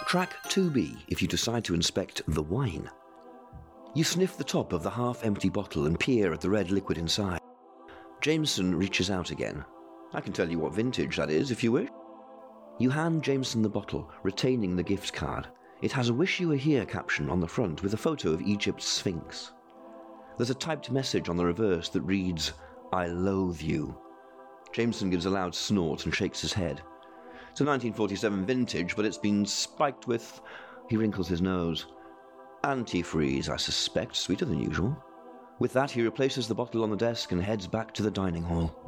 Track 2B if you decide to inspect the wine. You sniff the top of the half-empty bottle and peer at the red liquid inside. Jameson reaches out again. I can tell you what vintage that is, if you wish. You hand Jameson the bottle, retaining the gift card. It has a "Wish You Were Here" caption on the front with a photo of Egypt's Sphinx. There's a typed message on the reverse that reads, "I loathe you." Jameson gives a loud snort and shakes his head. It's a 1947 vintage, but it's been spiked with... He wrinkles his nose. Antifreeze, I suspect, sweeter than usual. With that, he replaces the bottle on the desk and heads back to the dining hall.